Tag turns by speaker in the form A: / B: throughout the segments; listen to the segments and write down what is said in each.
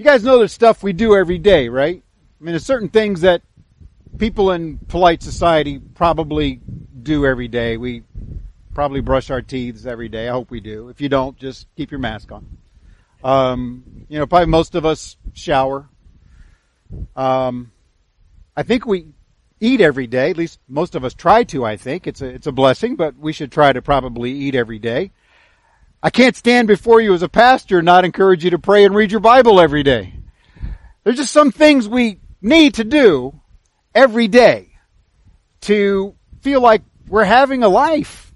A: You guys know there's stuff we do every day, right? I mean, there's certain things that people in polite society probably do every day. We probably brush our teeth every day. I hope we do. If you don't, just keep your mask on. Probably most of us shower. I think we eat every day. At least most of us try to, I think. It's a blessing, but we should try to probably eat every day. I can't stand before you as a pastor and not encourage you to pray and read your Bible every day. There's just some things we need to do every day to feel like we're having a life.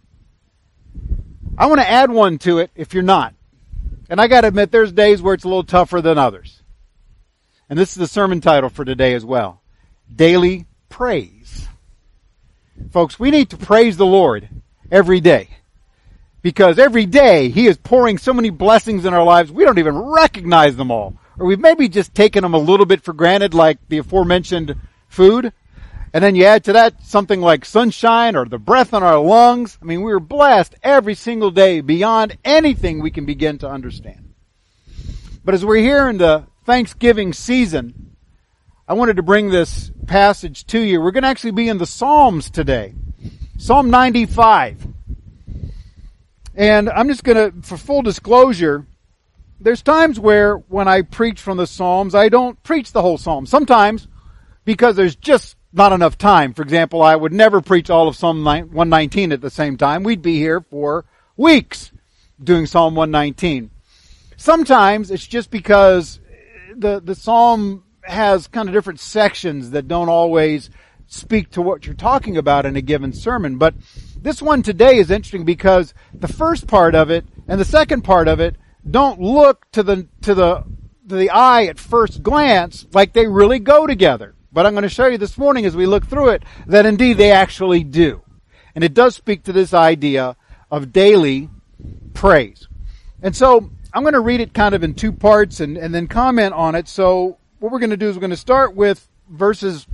A: I want to add one to it if you're not. And I got to admit, there's days where it's a little tougher than others. And this is the sermon title for today as well. Daily praise. Folks, we need to praise the Lord every day. Because every day He is pouring so many blessings in our lives, we don't even recognize them all. Or we've maybe just taken them a little bit for granted, like the aforementioned food. And then you add to that something like sunshine or the breath in our lungs. I mean, we are blessed every single day beyond anything we can begin to understand. But as we're here in the Thanksgiving season, I wanted to bring this passage to you. We're going to actually be in the Psalms today. Psalm 95. And I'm just going to, for full disclosure, there's times where when I preach from the Psalms, I don't preach the whole Psalm. Sometimes because there's just not enough time. For example, I would never preach all of Psalm 119 at the same time. We'd be here for weeks doing Psalm 119. Sometimes it's just because the Psalm has kind of different sections that don't always speak to what you're talking about in a given sermon. But this one today is interesting because the first part of it and the second part of it don't look to the eye at first glance like they really go together. But I'm going to show you this morning as we look through it that indeed they actually do. And it does speak to this idea of daily praise. And so I'm going to read it kind of in two parts and then comment on it. So what we're going to do is we're going to start with verses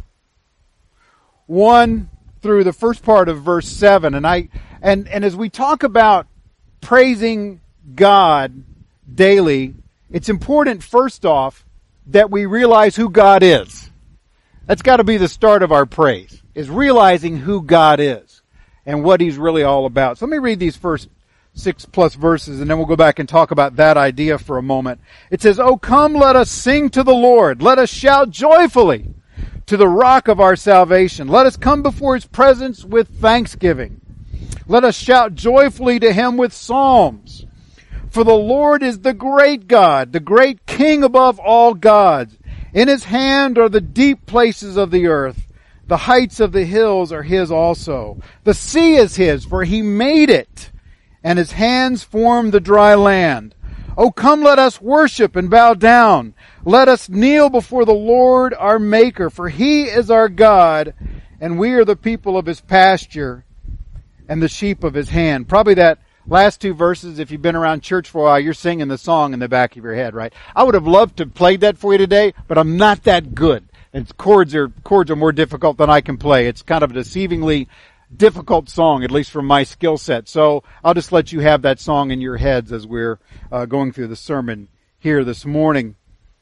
A: 1 through the first part of verse 7. And as we talk about praising God daily, it's important first off that we realize who God is. That's got to be the start of our praise, is realizing who God is and what He's really all about. So let me read these first 6+ verses and then we'll go back and talk about that idea for a moment. It says, "O come, let us sing to the Lord. Let us shout joyfully to the rock of our salvation. Let us come before His presence with thanksgiving. Let us shout joyfully to Him with psalms. For the Lord is the great God, the great King above all gods. In His hand are the deep places of the earth. The heights of the hills are His also. The sea is His, for He made it, and His hands formed the dry land. O come, let us worship and bow down. Let us kneel before the Lord our Maker, for He is our God, and we are the people of His pasture and the sheep of His hand." Probably that last two verses, if you've been around church for a while, you're singing the song in the back of your head, right? I would have loved to play that for you today, but I'm not that good. And chords are more difficult than I can play. It's kind of a deceivingly difficult song, at least from my skill set. So I'll just let you have that song in your heads as we're going through the sermon here this morning.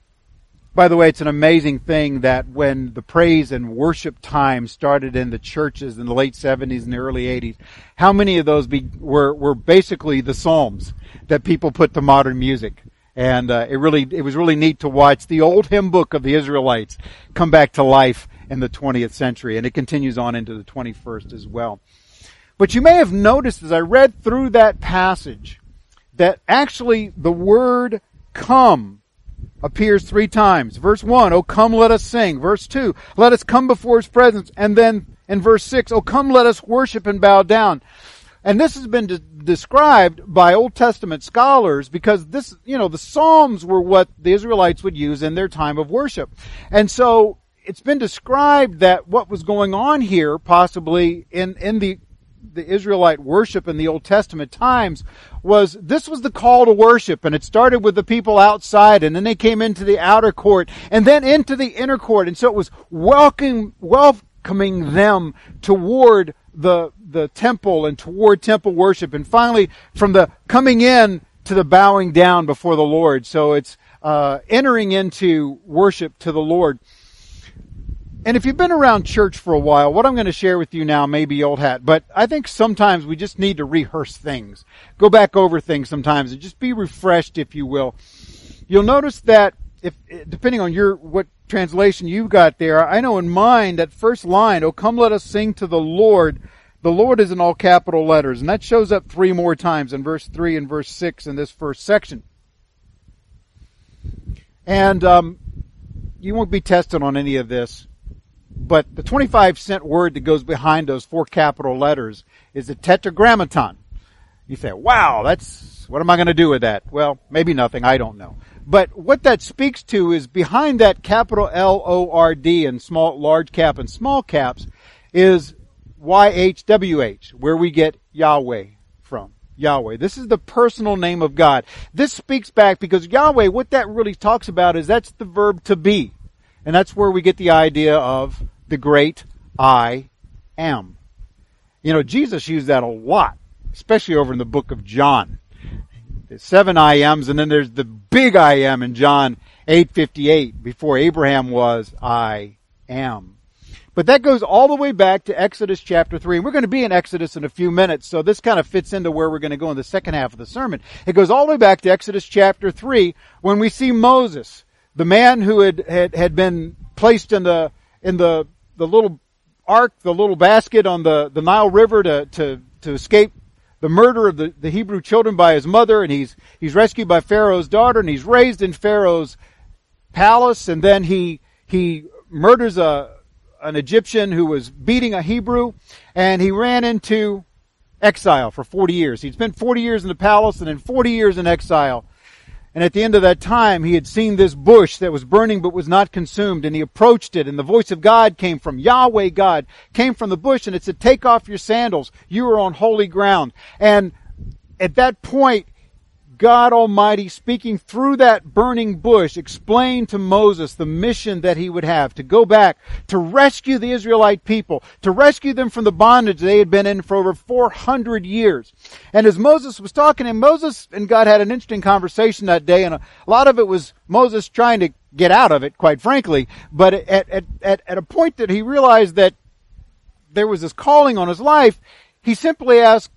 A: By the way, it's an amazing thing that when the praise and worship time started in the churches in the late 70s and the early 80s, how many of those were basically the Psalms that people put to modern music. And it was really neat to watch the old hymn book of the Israelites come back to life in the 20th century, and it continues on into the 21st as well. But you may have noticed as I read through that passage that actually the word "come" appears 3 times. Verse 1, "O come, let us sing." Verse 2, "Let us come before His presence." And then in verse 6, "O come, let us worship and bow down." And this has been described by Old Testament scholars because the Psalms were what the Israelites would use in their time of worship. And so it's been described that what was going on here, possibly in the Israelite worship in the Old Testament times, was the call to worship, and it started with the people outside, and then they came into the outer court, and then into the inner court, and so it was welcoming them toward the temple and toward temple worship, and finally from the coming in to the bowing down before the Lord. So it's entering into worship to the Lord. And if you've been around church for a while, what I'm going to share with you now may be old hat, but I think sometimes we just need to rehearse things. Go back over things sometimes and just be refreshed, if you will. You'll notice that if, depending on what translation you've got there, I know in mine, that first line, "Oh, come let us sing to the Lord is in all capital letters. And that shows up 3 more times in verse 3 and verse 6 in this first section. And you won't be tested on any of this. But the 25-cent word that goes behind those 4 capital letters is a tetragrammaton. You say, wow, what am I going to do with that? Well, maybe nothing. I don't know. But what that speaks to is behind that capital L-O-R-D and large cap and small caps is YHWH, where we get Yahweh from. Yahweh. This is the personal name of God. This speaks back because Yahweh, what that really talks about is that's the verb to be. And that's where we get the idea of the great I am. You know, Jesus used that a lot, especially over in the book of John. There's 7 I ams, and then there's the big I am in John 8:58. Before Abraham was, I am. But that goes all the way back to Exodus chapter 3. And we're going to be in Exodus in a few minutes, so this kind of fits into where we're going to go in the second half of the sermon. It goes all the way back to Exodus chapter 3 when we see Moses, the man who had been placed in the little ark, the little basket on the Nile River to escape the murder of the Hebrew children by his mother, and he's rescued by Pharaoh's daughter, and he's raised in Pharaoh's palace, and then he murders an Egyptian who was beating a Hebrew, and he ran into exile for 40 years. He'd spent 40 years in the palace and then 40 years in exile. And at the end of that time, he had seen this bush that was burning but was not consumed, and he approached it, and the voice of God came from Yahweh God, came from the bush, and it said, take off your sandals. You are on holy ground. And at that point, God Almighty, speaking through that burning bush, explained to Moses the mission that he would have, to go back, to rescue the Israelite people, to rescue them from the bondage they had been in for over 400 years. And as Moses was talking, and Moses and God had an interesting conversation that day, and a lot of it was Moses trying to get out of it, quite frankly. But at a point that he realized that there was this calling on his life, he simply asked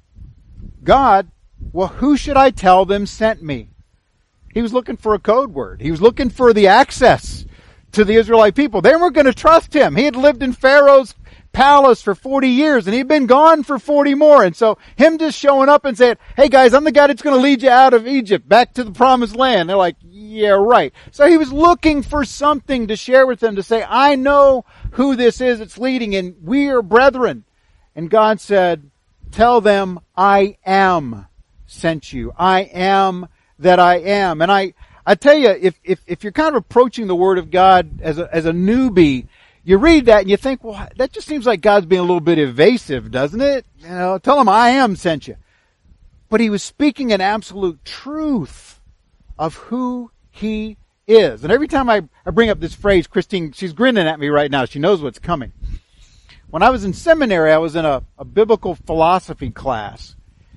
A: God, well, who should I tell them sent me? He was looking for a code word. He was looking for the access to the Israelite people. They weren't going to trust him. He had lived in Pharaoh's palace for 40 years, and he'd been gone for 40 more. And so him just showing up and saying, hey guys, I'm the guy that's going to lead you out of Egypt, back to the promised land. They're like, yeah, right. So he was looking for something to share with them, to say, I know who this is that's leading, and we are brethren. And God said, tell them I am sent you. I am that I am. And I tell you, if you're kind of approaching the Word of God as a newbie, you read that and you think, well, that just seems like God's being a little bit evasive, doesn't it? You know, tell him I am sent you. But he was speaking an absolute truth of who he is. And every time I bring up this phrase, Christine, she's grinning at me right now. She knows what's coming. When I was in seminary, I was in a biblical philosophy class.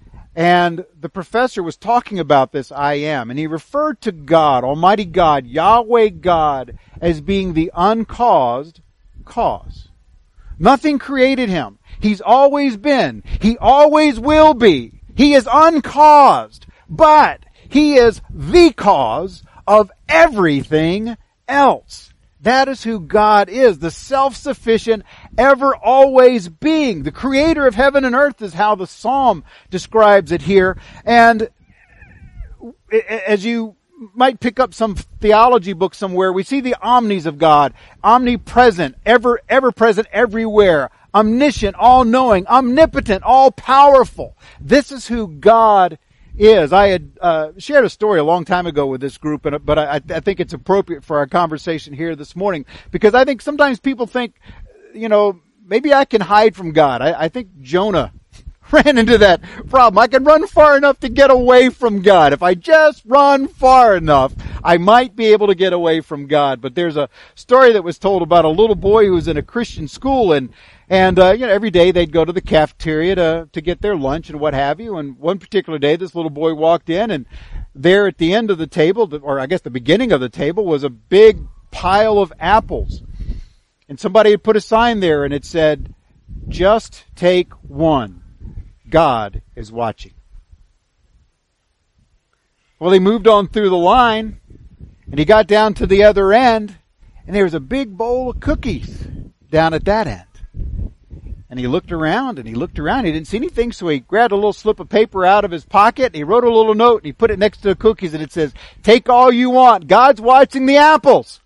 A: And the professor was talking about this I am, and he referred to God, Almighty God, Yahweh God, as being the uncaused cause. Nothing created him. He's always been. He always will be. He is uncaused, but he is the cause of everything else. That is who God is, the self-sufficient, ever always being. The creator of heaven and earth is how the psalm describes it here. And as you might pick up some theology book somewhere, we see the omnis of God, omnipresent, ever present everywhere, omniscient, all-knowing, omnipotent, all-powerful. This is who God is. I had shared a story a long time ago with this group, but I think it's appropriate for our conversation here this morning, because I think sometimes people think, you know, maybe I can hide from God. I think Jonah ran into that problem. I can run far enough to get away from God. If I just run far enough, I might be able to get away from God. But there's a story that was told about a little boy who was in a Christian school, and every day they'd go to the cafeteria to get their lunch and what have you. And one particular day, this little boy walked in, and there at the end of the table, or I guess the beginning of the table, was a big pile of apples. And somebody had put a sign there and it said, "Just take one. God is watching." Well, he moved on through the line and he got down to the other end and there was a big bowl of cookies down at that end. And he looked around and he looked around. He didn't see anything, so he grabbed a little slip of paper out of his pocket and he wrote a little note and he put it next to the cookies and it says, "Take all you want. God's watching the apples."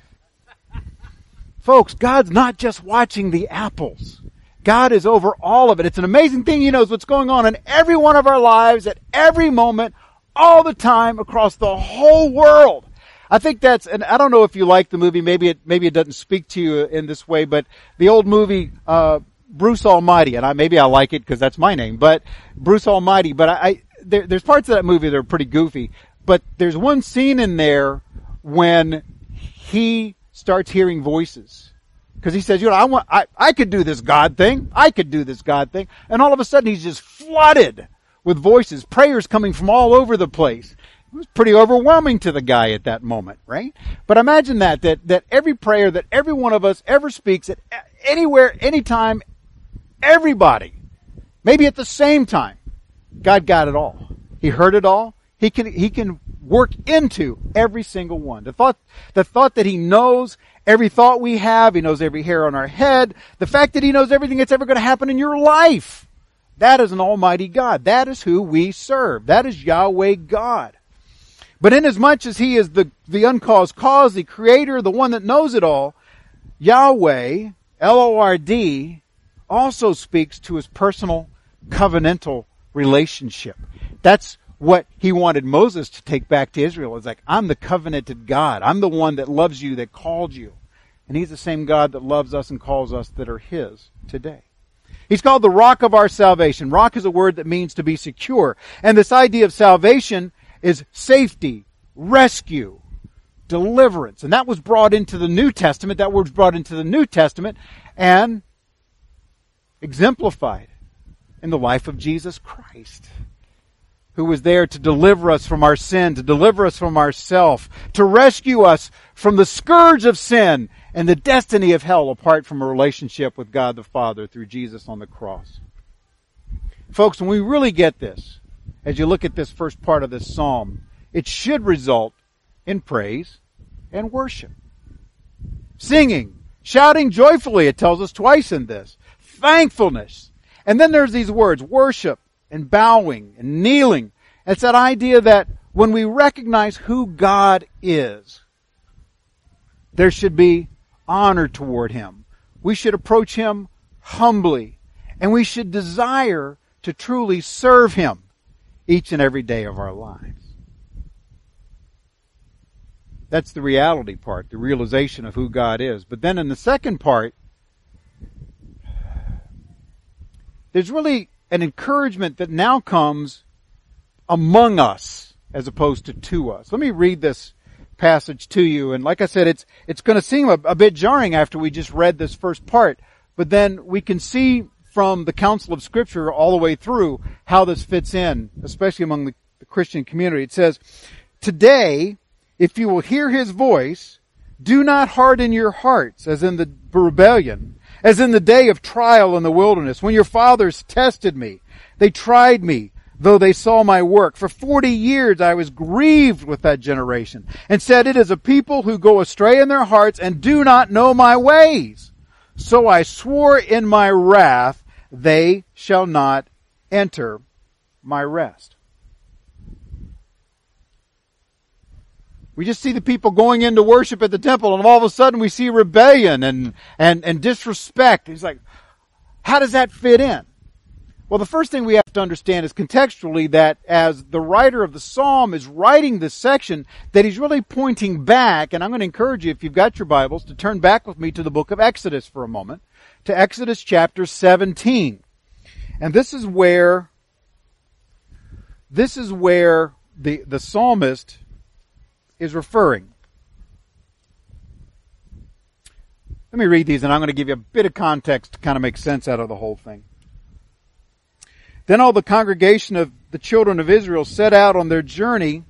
A: Folks, God's not just watching the apples. God is over all of it. It's an amazing thing. He knows what's going on in every one of our lives at every moment, all the time, across the whole world. I think that's, and I don't know if you like the movie, maybe it doesn't speak to you in this way, but the old movie, Bruce Almighty, and maybe I like it because that's my name, but Bruce Almighty, but there's parts of that movie that are pretty goofy, but there's one scene in there when he starts hearing voices. Because he says, I could do this God thing. I could do this God thing. And all of a sudden he's just flooded with voices, prayers coming from all over the place. It was pretty overwhelming to the guy at that moment, right? But imagine that every prayer that every one of us ever speaks at anywhere, anytime, everybody, maybe at the same time, God got it all. He heard it all. He can work into every single one. The thought that He knows every thought we have, He knows every hair on our head, the fact that He knows everything that's ever going to happen in your life, that is an almighty God. That is who we serve. That is Yahweh God. But inasmuch as He is the uncaused cause, the creator, the one that knows it all, Yahweh, L-O-R-D, also speaks to His personal covenantal relationship. That's what He wanted Moses to take back to Israel. It's like, I'm the covenanted God. I'm the one that loves you, that called you. And He's the same God that loves us and calls us that are His today. He's called the rock of our salvation. Rock is a word that means to be secure. And this idea of salvation is safety, rescue, deliverance. And that was brought into the New Testament. That word was brought into the New Testament and exemplified in the life of Jesus Christ, who was there to deliver us from our sin, to deliver us from ourself, to rescue us from the scourge of sin and the destiny of hell apart from a relationship with God the Father through Jesus on the cross. Folks, when we really get this, as you look at this first part of this psalm, it should result in praise and worship. Singing, shouting joyfully, it tells us twice in this. Thankfulness. And then there's these words, worship and bowing and kneeling. It's that idea that when we recognize who God is, there should be honor toward Him. We should approach Him humbly, and we should desire to truly serve Him each and every day of our lives. That's the reality part, the realization of who God is. But then in the second part, there's really an encouragement that now comes among us as opposed to us. Let me read this passage to you. And like I said, it's going to seem a bit jarring after we just read this first part. But then we can see from the counsel of Scripture all the way through how this fits in, especially among the Christian community. It says, "Today, if you will hear His voice, do not harden your hearts as in the rebellion, as in the day of trial in the wilderness, when your fathers tested me. They tried me, though they saw my work. For 40 years I was grieved with that generation, and said, it is a people who go astray in their hearts and do not know my ways. So I swore in my wrath, they shall not enter my rest." We just see the people going into worship at the temple, and all of a sudden we see rebellion and disrespect. It's like, how does that fit in? Well, the first thing we have to understand is contextually that as the writer of the psalm is writing this section, that he's really pointing back, and I'm going to encourage you, if you've got your Bibles, to turn back with me to the book of Exodus for a moment, to Exodus chapter 17. And this is where the psalmist is referring. Let me read these, and I'm going to give you a bit of context to kind of make sense out of the whole thing. "Then all the congregation of the children of Israel set out on their journey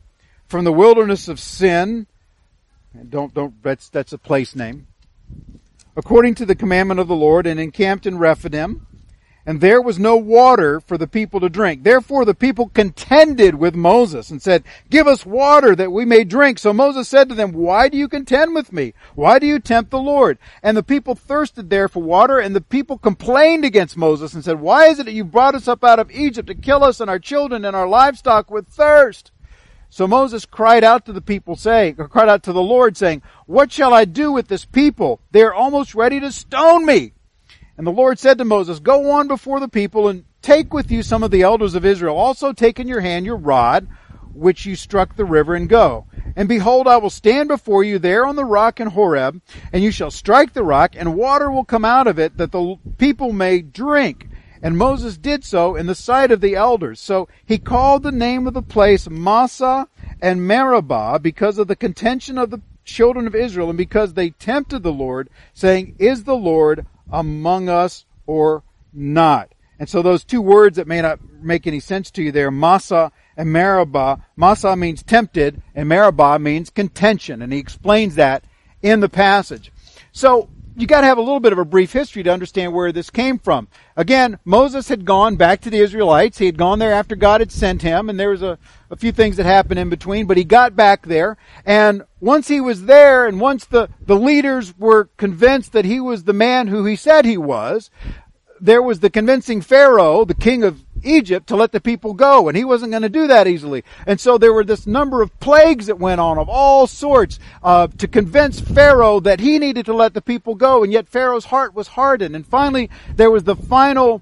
A: from the wilderness of Sin. That's a place name. According to the commandment of the Lord, and encamped in Rephidim. And there was no water for the people to drink. Therefore the people contended with Moses and said, "Give us water that we may drink." So Moses said to them, "Why do you contend with me? Why do you tempt the Lord?" And the people thirsted there for water, and the people complained against Moses and said, "Why is it that you brought us up out of Egypt to kill us and our children and our livestock with thirst?" So Moses cried out to the Lord, saying, "What shall I do with this people? They are almost ready to stone me." And the Lord said to Moses, "Go on before the people and take with you some of the elders of Israel. Also take in your hand your rod, which you struck the river, and go. And behold, I will stand before you there on the rock in Horeb, and you shall strike the rock, and water will come out of it, that the people may drink." And Moses did so in the sight of the elders. So he called the name of the place Massah and Meribah, because of the contention of the children of Israel, and because they tempted the Lord, saying, "Is the Lord among us or not?" And so those two words that may not make any sense to you there, Massah and Meribah. Massah means tempted, and Meribah means contention. And he explains that in the passage. So you got to have a little bit of a brief history to understand where this came from. Again, Moses had gone back to the Israelites. He had gone there after God had sent him, and there was a few things that happened in between, but he got back there. And once he was there, and once the leaders were convinced that he was the man who he said he was, there was the convincing Pharaoh, the king of Egypt, to let the people go, and he wasn't going to do that easily. And so there were this number of plagues that went on of all sorts to convince Pharaoh that he needed to let the people go, and yet Pharaoh's heart was hardened. And finally, there was the final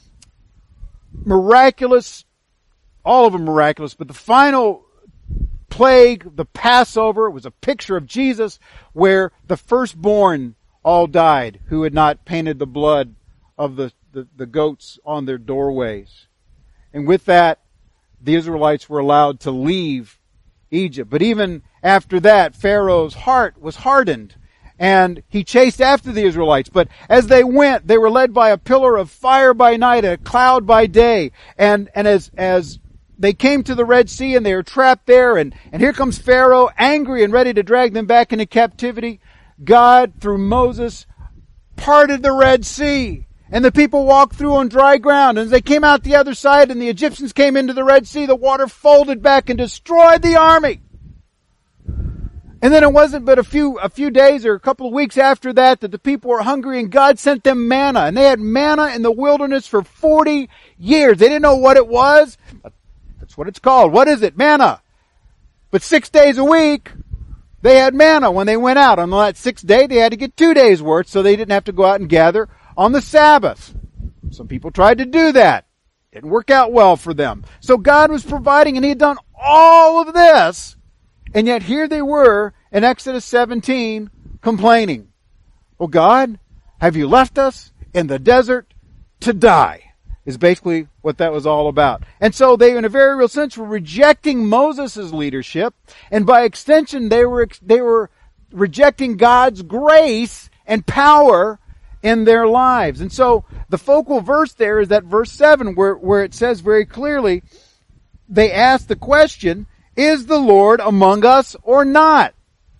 A: miraculous, all of them miraculous, but the final plague, the Passover, was a picture of Jesus, where the firstborn all died who had not painted the blood of the goats on their doorways. And with that, the Israelites were allowed to leave Egypt. But even after that, Pharaoh's heart was hardened, and he chased after the Israelites. But as they went, they were led by a pillar of fire by night and a cloud by day. And as they came to the Red Sea, and they were trapped there, and here comes Pharaoh, angry and ready to drag them back into captivity, God, through Moses, parted the Red Sea. And the people walked through on dry ground. And as they came out the other side and the Egyptians came into the Red Sea, the water folded back and destroyed the army. And then it wasn't but a few days or a couple of weeks after that the people were hungry, and God sent them manna. And they had manna in the wilderness for 40 years. They didn't know what it was. That's what it's called. What is it? Manna. But 6 days a week, they had manna when they went out. On that sixth day, they had to get 2 days' worth, so they didn't have to go out and gather on the Sabbath. Some people tried to do that. Didn't work out well for them. So God was providing, and he had done all of this. And yet here they were in Exodus 17 complaining. "Oh God, have you left us in the desert to die?" Is basically what that was all about. And so they, in a very real sense, were rejecting Moses' leadership. And by extension, they were rejecting God's grace and power in their lives. And so the focal verse there is that verse 7 where it says very clearly, they ask the question, "Is the Lord among us or not?"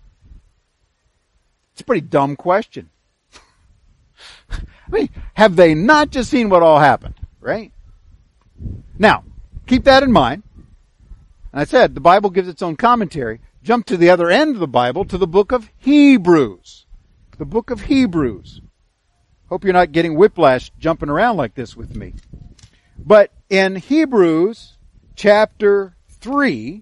A: It's a pretty dumb question. I mean, have they not just seen what all happened, right? Now, keep that in mind. And I said, the Bible gives its own commentary. Jump to the other end of the Bible, to the book of Hebrews. The book of Hebrews. Hope you're not getting whiplash jumping around like this with me. But in Hebrews chapter 3,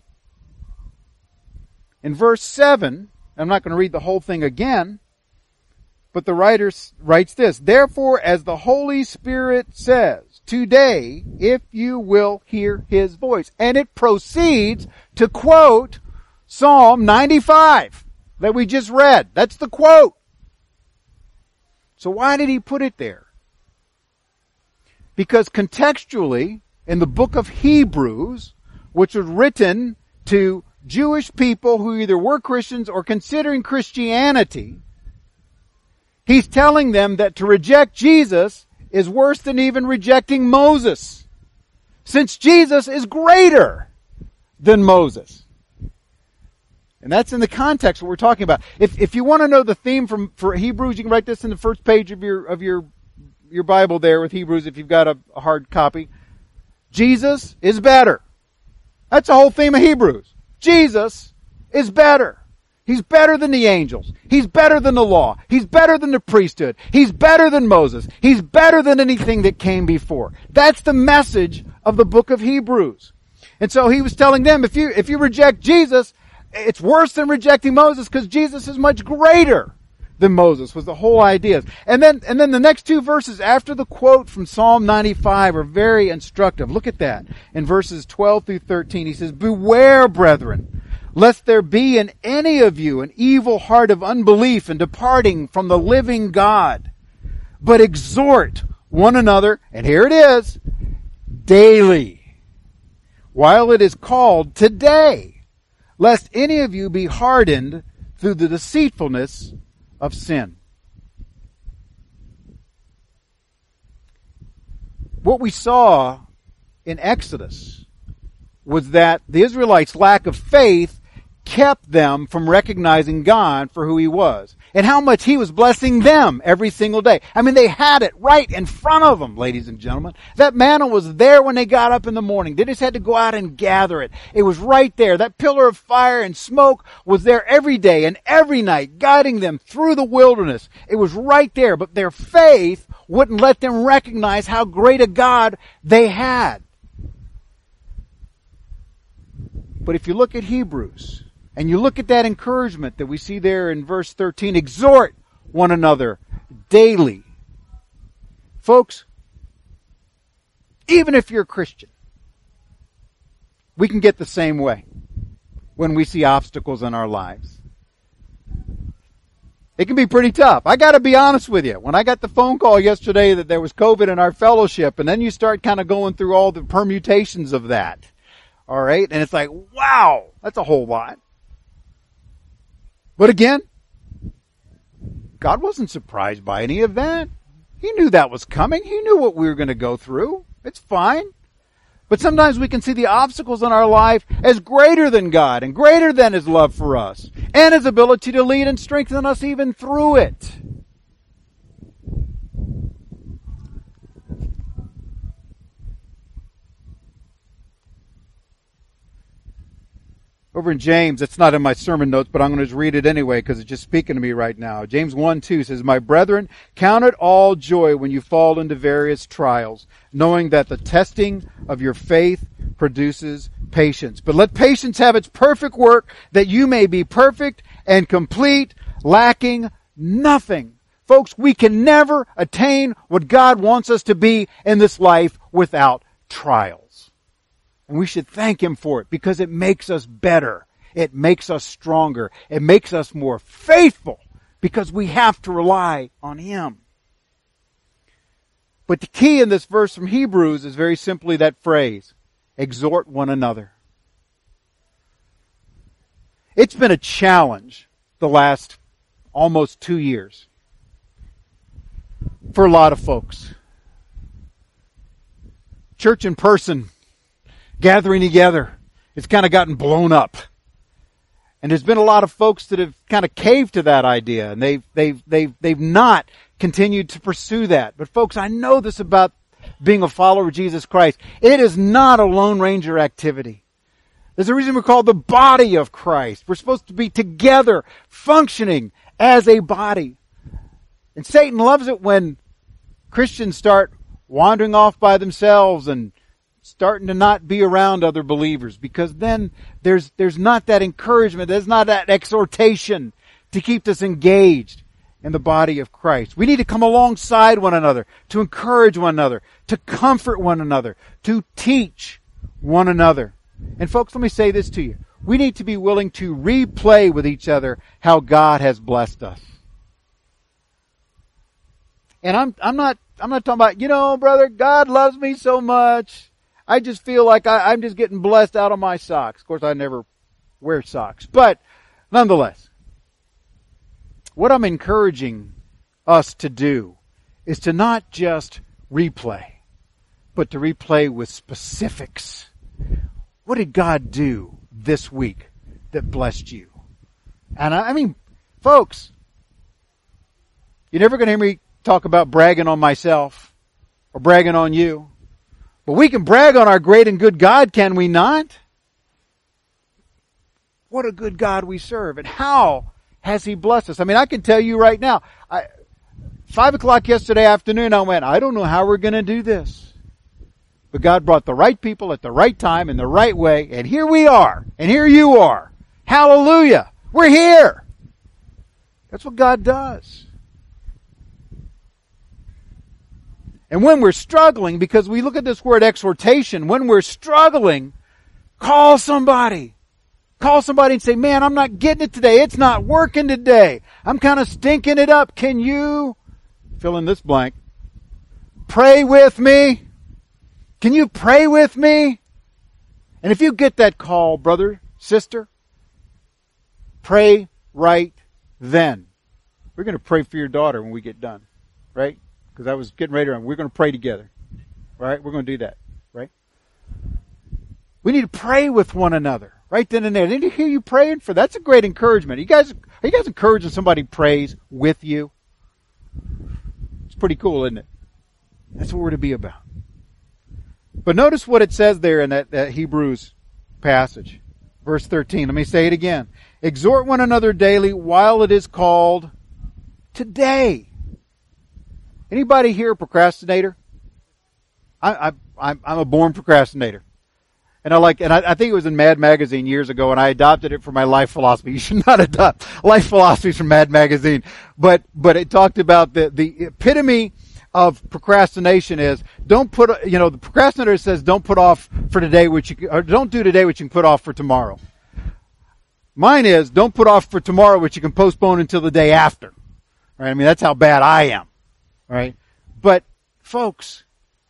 A: in verse 7, I'm not going to read the whole thing again, but the writer writes this, "Therefore, as the Holy Spirit says, today, if you will hear his voice." And it proceeds to quote Psalm 95 that we just read. That's the quote. So why did he put it there? Because contextually, in the book of Hebrews, which was written to Jewish people who either were Christians or considering Christianity, he's telling them that to reject Jesus is worse than even rejecting Moses, since Jesus is greater than Moses. And that's in the context of what we're talking about. If you want to know the theme for Hebrews, you can write this in the first page of your Bible there with Hebrews if you've got a hard copy. Jesus is better. That's the whole theme of Hebrews. Jesus is better. He's better than the angels. He's better than the law. He's better than the priesthood. He's better than Moses. He's better than anything that came before. That's the message of the book of Hebrews. And so he was telling them, if you reject Jesus, it's worse than rejecting Moses because Jesus is much greater than Moses, was the whole idea. And then the next two verses after the quote from Psalm 95 are very instructive. Look at that. In verses 12 through 13, he says, "Beware, brethren, lest there be in any of you an evil heart of unbelief and departing from the living God. But exhort one another," and here it is, "daily, while it is called today, lest any of you be hardened through the deceitfulness of sin." What we saw in Exodus was that the Israelites' lack of faith kept them from recognizing God for who He was and how much He was blessing them every single day. I mean, they had it right in front of them, ladies and gentlemen. That manna was there when they got up in the morning. They just had to go out and gather it. It was right there. That pillar of fire and smoke was there every day and every night, guiding them through the wilderness. It was right there, but their faith wouldn't let them recognize how great a God they had. But if you look at Hebrews, and you look at that encouragement that we see there in verse 13, exhort one another daily. Folks, even if you're a Christian, we can get the same way when we see obstacles in our lives. It can be pretty tough. I got to be honest with you. When I got the phone call yesterday that there was COVID in our fellowship, and then you start kind of going through all the permutations of that. All right? And it's like, wow, that's a whole lot. But again, God wasn't surprised by any of that. He knew that was coming. He knew what we were going to go through. It's fine. But sometimes we can see the obstacles in our life as greater than God and greater than His love for us and His ability to lead and strengthen us even through it. Over in James, it's not in my sermon notes, but I'm going to just read it anyway because it's just speaking to me right now. James 1:2 says, "My brethren, count it all joy when you fall into various trials, knowing that the testing of your faith produces patience. But let patience have its perfect work, that you may be perfect and complete, lacking nothing." Folks, we can never attain what God wants us to be in this life without trials. And we should thank Him for it because it makes us better. It makes us stronger. It makes us more faithful because we have to rely on Him. But the key in this verse from Hebrews is very simply that phrase, exhort one another. It's been a challenge the last almost 2 years for a lot of folks. Church in person, gathering together, it's kind of gotten blown up. And there's been a lot of folks that have kind of caved to that idea, and they've not continued to pursue that. But folks, I know this about being a follower of Jesus Christ. It is not a Lone Ranger activity. There's a reason we're called the body of Christ. We're supposed to be together, functioning as a body. And Satan loves it when Christians start wandering off by themselves and starting to not be around other believers, because then there's not that encouragement, there's not that exhortation to keep us engaged in the body of Christ. We need to come alongside one another, to encourage one another, to comfort one another, to teach one another. And folks, let me say this to you. We need to be willing to replay with each other how God has blessed us. And I'm not talking about, brother, God loves me so much. I just feel like I'm just getting blessed out of my socks. Of course, I never wear socks. But nonetheless, what I'm encouraging us to do is to not just replay, but to replay with specifics. What did God do this week that blessed you? And I mean, folks, you're never going to hear me talk about bragging on myself or bragging on you. But we can brag on our great and good God, can we not? What a good God we serve. And how has He blessed us? I mean, I can tell you right now, 5 o'clock yesterday afternoon, I went, I don't know how we're going to do this. But God brought the right people at the right time in the right way. And here we are. And here you are. Hallelujah. We're here. That's what God does. And when we're struggling, because we look at this word exhortation, when we're struggling, call somebody. Call somebody and say, man, I'm not getting it today. It's not working today. I'm kind of stinking it up. Can you fill in this blank? Pray with me. Can you pray with me? And if you get that call, brother, sister, pray right then. We're going to pray for your daughter when we get done, right? Because I was getting ready to run. We're going to pray together, right? We're going to do that, right? We need to pray with one another, right then and there. Didn't you hear you praying for? That's a great encouragement. Are you guys encouraged when somebody prays with you? It's pretty cool, isn't it? That's what we're to be about. But notice what it says there in that Hebrews passage. Verse 13. Let me say it again. Exhort one another daily while it is called today. Anybody here a procrastinator? I'm a born procrastinator. And I think it was in Mad Magazine years ago, and I adopted it for my life philosophy. You should not adopt life philosophies from Mad Magazine. But it talked about the epitome of procrastination is the procrastinator says don't put off for today or don't do today what you can put off for tomorrow. Mine is don't put off for tomorrow what you can postpone until the day after. Right? I mean, that's how bad I am. Right? But folks,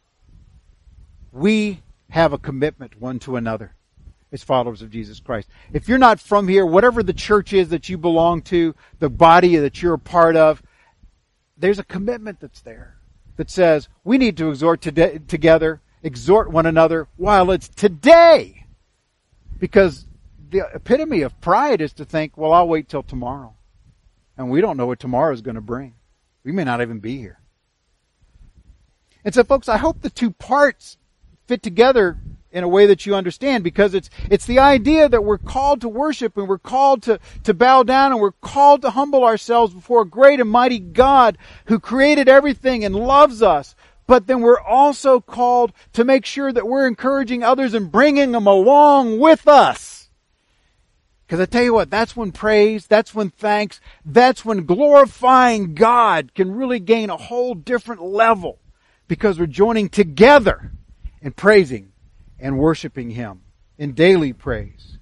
A: we have a commitment one to another as followers of Jesus Christ. If you're not from here, whatever the church is that you belong to, the body that you're a part of, there's a commitment that's there that says we need to exhort one another while it's today. Because the epitome of pride is to think, well, I'll wait till tomorrow. And we don't know what tomorrow is going to bring. We may not even be here. And so, folks, I hope the two parts fit together in a way that you understand, because it's the idea that we're called to worship and we're called to bow down and we're called to humble ourselves before a great and mighty God who created everything and loves us. But then we're also called to make sure that we're encouraging others and bringing them along with us. Because I tell you what, that's when praise, that's when thanks, that's when glorifying God can really gain a whole different level, because we're joining together in praising and worshiping Him in daily praise.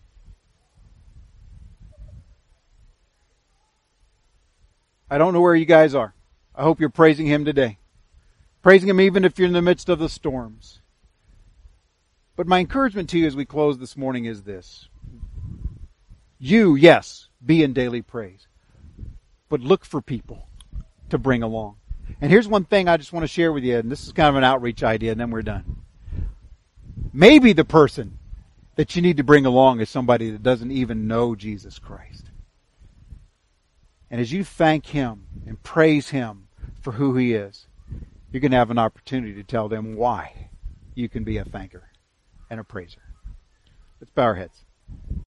A: I don't know where you guys are. I hope you're praising Him today. Praising Him even if you're in the midst of the storms. But my encouragement to you as we close this morning is this. You, yes, be in daily praise. But look for people to bring along. And here's one thing I just want to share with you, and this is kind of an outreach idea, and then we're done. Maybe the person that you need to bring along is somebody that doesn't even know Jesus Christ. And as you thank Him and praise Him for who He is, you're going to have an opportunity to tell them why you can be a thanker and a praiser. Let's bow our heads.